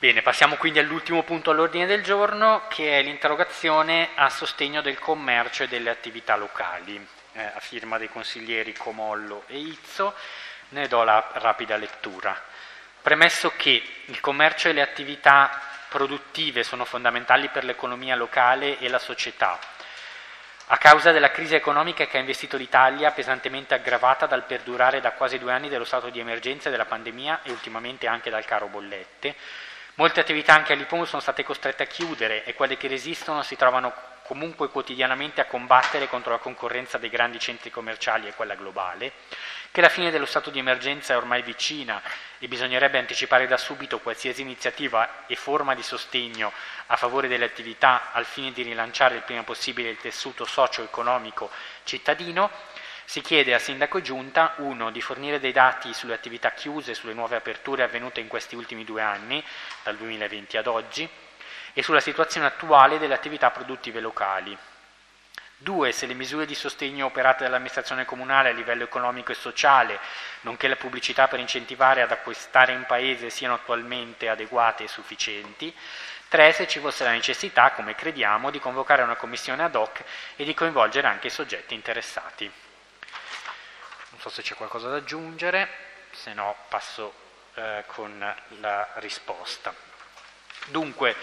Bene, passiamo quindi all'ultimo punto all'ordine del giorno, che è l'interrogazione a sostegno del commercio e delle attività locali, a firma dei consiglieri Comollo e Izzo. Ne do la rapida lettura. Premesso che il commercio e le attività produttive sono fondamentali per l'economia locale e la società, a causa della crisi economica che ha investito l'Italia, pesantemente aggravata dal perdurare da quasi 2 anni dello stato di emergenza e della pandemia e ultimamente anche dal caro bollette, molte attività anche all'IPUM sono state costrette a chiudere e quelle che resistono si trovano comunque quotidianamente a combattere contro la concorrenza dei grandi centri commerciali e quella globale, che la fine dello stato di emergenza è ormai vicina e bisognerebbe anticipare da subito qualsiasi iniziativa e forma di sostegno a favore delle attività al fine di rilanciare il prima possibile il tessuto socio-economico cittadino. Si chiede a Sindaco e Giunta, 1. Di fornire dei dati sulle attività chiuse e sulle nuove aperture avvenute in questi ultimi 2 anni, dal 2020 ad oggi, e sulla situazione attuale delle attività produttive locali. 2. Se le misure di sostegno operate dall'amministrazione comunale a livello economico e sociale, nonché la pubblicità per incentivare ad acquistare in paese siano attualmente adeguate e sufficienti. 3. Se ci fosse la necessità, come crediamo, di convocare una commissione ad hoc e di coinvolgere anche i soggetti interessati. Non so se c'è qualcosa da aggiungere, se no passo con la risposta. Dunque,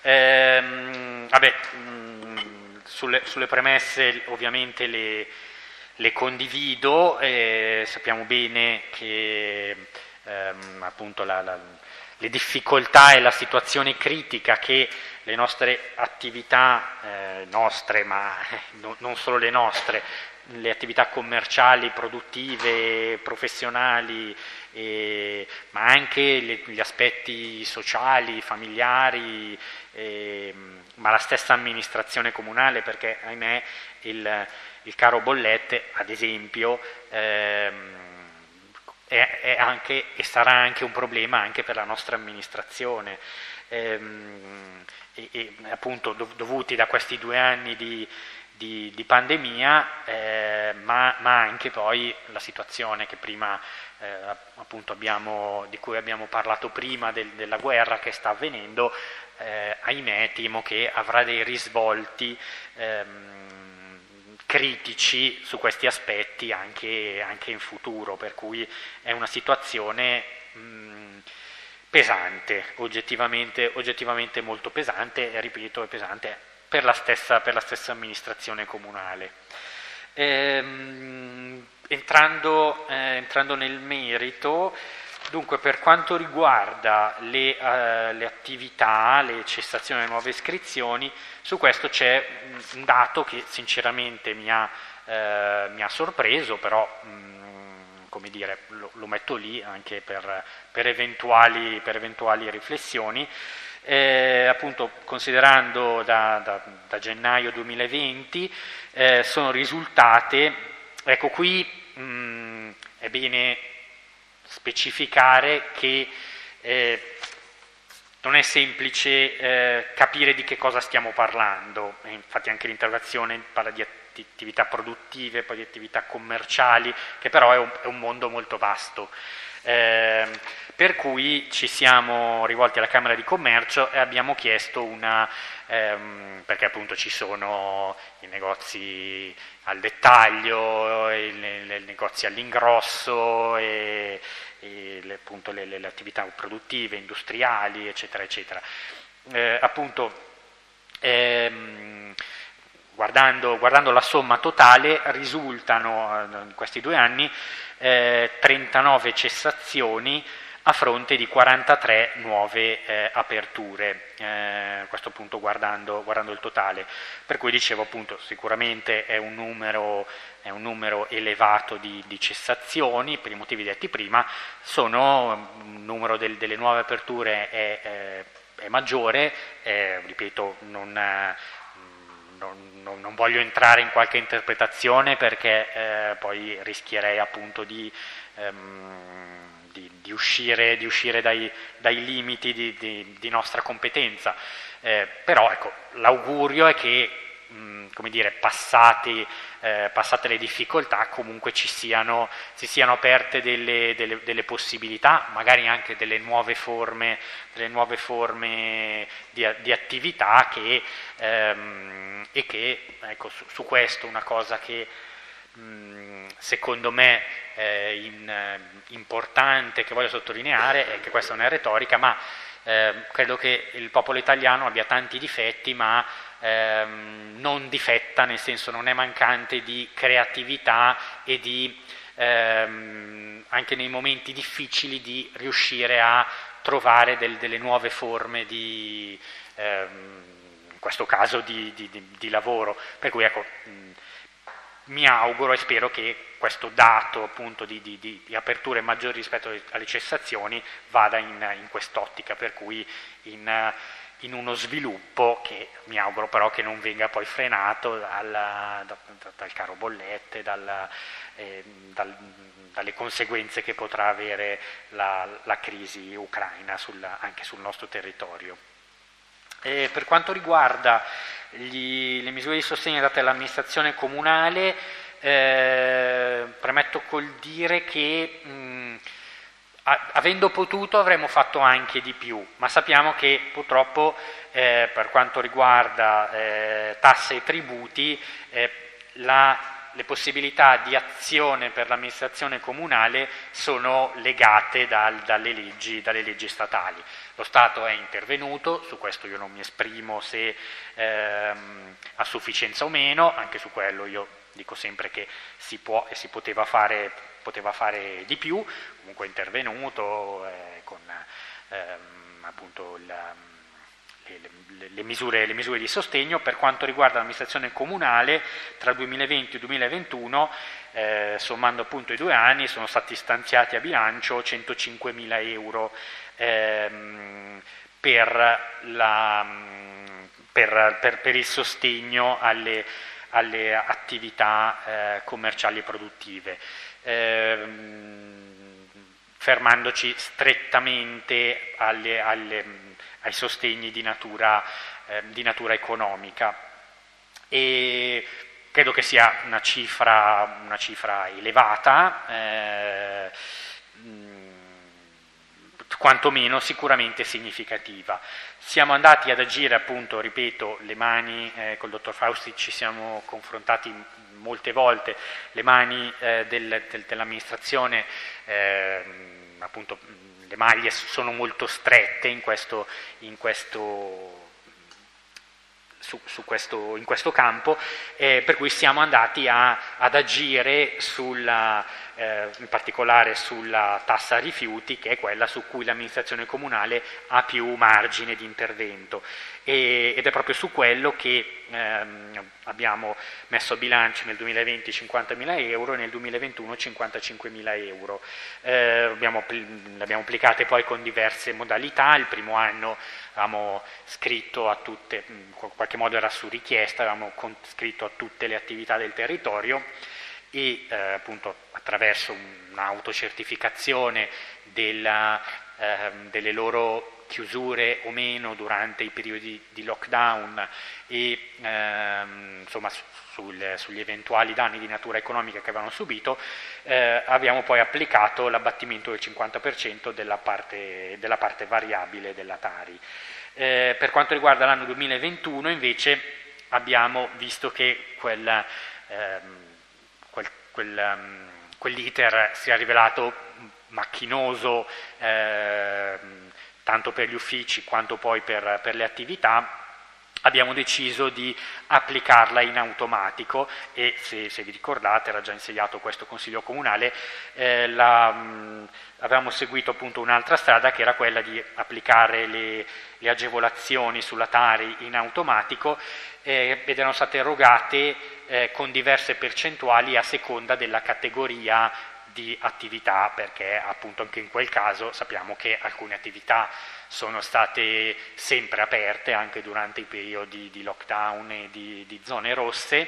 sulle premesse ovviamente le condivido, sappiamo bene che appunto le difficoltà e la situazione critica che le nostre attività, ma non solo le nostre, le attività commerciali, produttive, professionali, ma anche gli aspetti sociali, familiari, ma la stessa amministrazione comunale, perché ahimè il caro bollette, ad esempio, è anche e sarà anche un problema anche per la nostra amministrazione, e appunto dovuti da questi 2 anni di pandemia, ma anche poi la situazione che prima appunto di cui abbiamo parlato prima, della guerra che sta avvenendo, ahimè temo che avrà dei risvolti critici su questi aspetti anche in futuro, per cui è una situazione pesante, oggettivamente molto pesante, e ripeto, è pesante per la stessa amministrazione comunale. Entrando nel merito, dunque, per quanto riguarda le attività, le cessazioni delle nuove iscrizioni, su questo c'è un dato che sinceramente mi ha sorpreso, però come dire, lo metto lì anche per eventuali riflessioni. Appunto, considerando da gennaio 2020 sono risultate, ecco qui è bene specificare che non è semplice capire di che cosa stiamo parlando, infatti anche l'interrogazione parla di attività produttive, poi di attività commerciali, che però è un mondo molto vasto. Per cui ci siamo rivolti alla Camera di Commercio e abbiamo chiesto perché appunto ci sono i negozi al dettaglio, i negozi all'ingrosso e appunto le attività produttive, industriali, eccetera, eccetera. Guardando la somma totale, risultano in questi 2 anni 39 cessazioni a fronte di 43 nuove aperture, questo appunto guardando il totale, per cui dicevo appunto sicuramente è un numero elevato di cessazioni per i motivi detti prima. Il numero delle nuove aperture è maggiore, ripeto, non voglio entrare in qualche interpretazione, perché poi rischierei appunto di uscire dai limiti di nostra competenza, però ecco, l'augurio è che come dire, passate le difficoltà, comunque si siano aperte delle possibilità, magari anche delle nuove forme di attività e che, ecco, su questo una cosa che secondo me è importante, che voglio sottolineare, è che questa non è retorica, ma credo che il popolo italiano abbia tanti difetti, ma non difetta, nel senso non è mancante di creatività e di anche nei momenti difficili di riuscire a trovare delle nuove forme in questo caso di lavoro, per cui ecco, mi auguro e spero che questo dato appunto di aperture maggiori rispetto alle cessazioni vada in quest'ottica, per cui in uno sviluppo che mi auguro però che non venga poi frenato dal caro bollette, dalle conseguenze che potrà avere la crisi ucraina anche sul nostro territorio. Per quanto riguarda le misure di sostegno date all'amministrazione comunale, premetto col dire che avendo potuto avremmo fatto anche di più, ma sappiamo che purtroppo per quanto riguarda tasse e tributi le possibilità di azione per l'amministrazione comunale sono legate dalle leggi statali. Lo Stato è intervenuto, su questo io non mi esprimo se a sufficienza o meno, anche su quello io dico sempre che si può e si poteva fare di più, comunque è intervenuto con appunto le misure di sostegno. Per quanto riguarda l'amministrazione comunale, tra 2020 e 2021, sommando appunto i 2 anni, sono stati stanziati a bilancio 105.000 euro per il sostegno alle attività commerciali e produttive, fermandoci strettamente ai sostegni di natura economica, e credo che sia una cifra elevata, quantomeno sicuramente significativa. Siamo andati ad agire, appunto, ripeto, le mani, col dottor Fausti ci siamo confrontati molte volte, le mani dell'amministrazione, appunto, le maglie sono molto strette in questo campo, per cui siamo andati ad agire in particolare sulla tassa rifiuti, che è quella su cui l'amministrazione comunale ha più margine di intervento, ed è proprio su quello che abbiamo messo a bilancio nel 2020 50.000 euro e nel 2021 55.000 euro. Le abbiamo applicate poi con diverse modalità. Il primo anno avevamo scritto a tutte, in qualche modo era su richiesta, avevamo scritto a tutte le attività del territorio e appunto attraverso un'autocertificazione delle loro chiusure o meno durante i periodi di lockdown e insomma sugli eventuali danni di natura economica che avevano subito, abbiamo poi applicato l'abbattimento del 50% della parte variabile della Tari. Per quanto riguarda l'anno 2021 invece abbiamo visto che quell'iter si è rivelato macchinoso, tanto per gli uffici quanto poi per le attività. Abbiamo deciso di applicarla in automatico e, se vi ricordate, era già insediato questo Consiglio Comunale, avevamo seguito appunto un'altra strada, che era quella di applicare le agevolazioni sulla Tari in automatico, ed erano state erogate con diverse percentuali a seconda della categoria di attività, perché appunto anche in quel caso sappiamo che alcune attività sono state sempre aperte anche durante i periodi di lockdown e di zone rosse,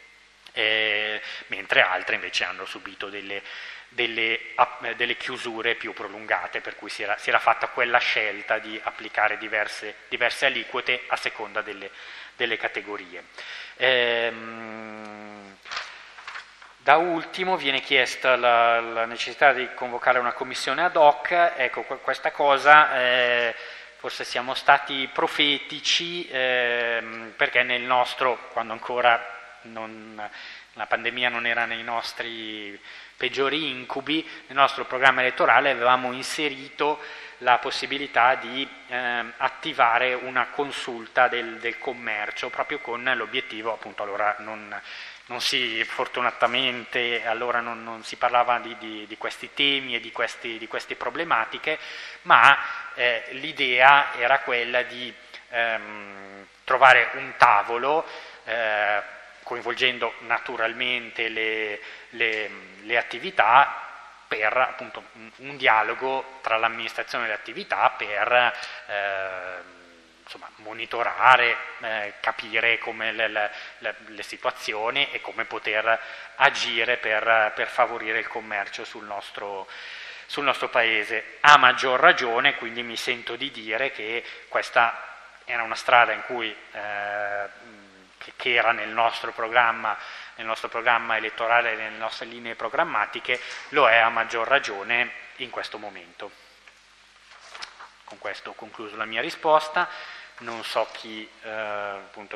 mentre altre invece hanno subito delle chiusure più prolungate, per cui si era fatta quella scelta di applicare diverse aliquote a seconda delle categorie. Da ultimo viene chiesta la necessità di convocare una commissione ad hoc. Ecco, questa cosa forse siamo stati profetici, perché nel nostro, quando ancora la pandemia non era nei nostri peggiori incubi, nel nostro programma elettorale avevamo inserito la possibilità di attivare una consulta del commercio, proprio con l'obiettivo, appunto, allora non si, fortunatamente allora non si parlava di questi temi e di queste problematiche, ma l'idea era quella di trovare un tavolo, coinvolgendo naturalmente le attività, per appunto un dialogo tra l'amministrazione e le attività per insomma, monitorare, capire come le situazioni e come poter agire per favorire il commercio sul nostro paese. A maggior ragione, quindi, mi sento di dire che questa era una strada in cui, che era nel nostro programma elettorale, nelle nostre linee programmatiche, lo è a maggior ragione in questo momento. Con questo ho concluso la mia risposta. Non so chi, appunto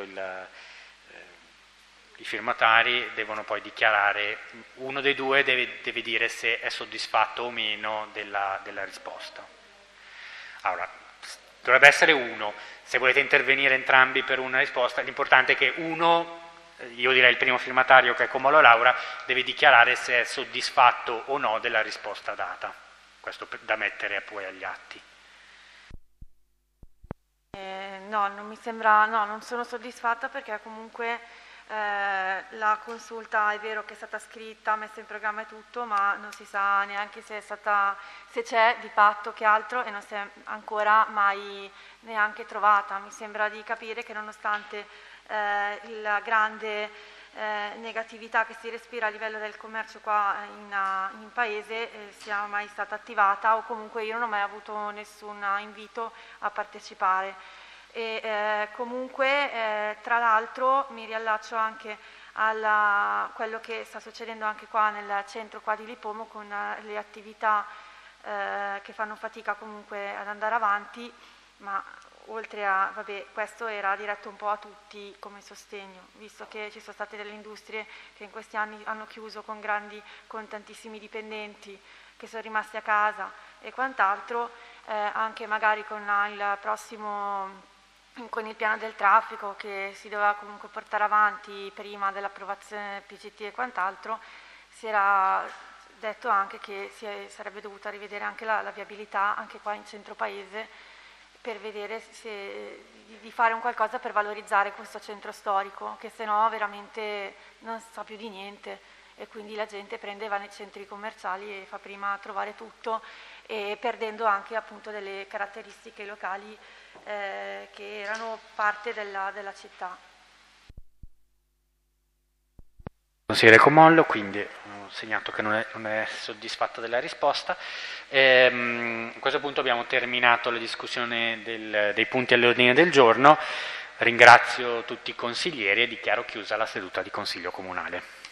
i firmatari devono poi dichiarare, uno dei due deve dire se è soddisfatto o meno della risposta. Allora, dovrebbe essere uno. Se volete intervenire entrambi per una risposta, l'importante è che uno, io direi il primo firmatario, che è Comollo Laura, deve dichiarare se è soddisfatto o no della risposta data. Questo da mettere poi agli atti. No, non mi sembra, no, non sono soddisfatta, perché comunque la consulta è vero che è stata scritta, messa in programma e tutto, ma non si sa neanche se c'è di fatto che altro, e non si è ancora mai neanche trovata. Mi sembra di capire che nonostante la grande negatività che si respira a livello del commercio qua in paese sia mai stata attivata, o comunque io non ho mai avuto nessun invito a partecipare. E comunque tra l'altro mi riallaccio anche a quello che sta succedendo anche qua nel centro qua di Lipomo, con le attività che fanno fatica comunque ad andare avanti, ma oltre a, vabbè, questo era diretto un po' a tutti come sostegno, visto che ci sono state delle industrie che in questi anni hanno chiuso con tantissimi dipendenti che sono rimasti a casa e quant'altro, anche magari con il piano del traffico che si doveva comunque portare avanti prima dell'approvazione del PCT e quant'altro, si era detto anche che sarebbe dovuta rivedere anche la viabilità anche qua in centro paese, per vedere di fare un qualcosa per valorizzare questo centro storico, che se no veramente non sa più di niente, e quindi la gente va nei centri commerciali e fa prima a trovare tutto, e perdendo anche appunto delle caratteristiche locali che erano parte della città. Consigliere Comollo, quindi ho segnato che non è soddisfatto della risposta. A questo punto abbiamo terminato la discussione dei punti all'ordine del giorno. Ringrazio tutti i consiglieri e dichiaro chiusa la seduta di Consiglio Comunale.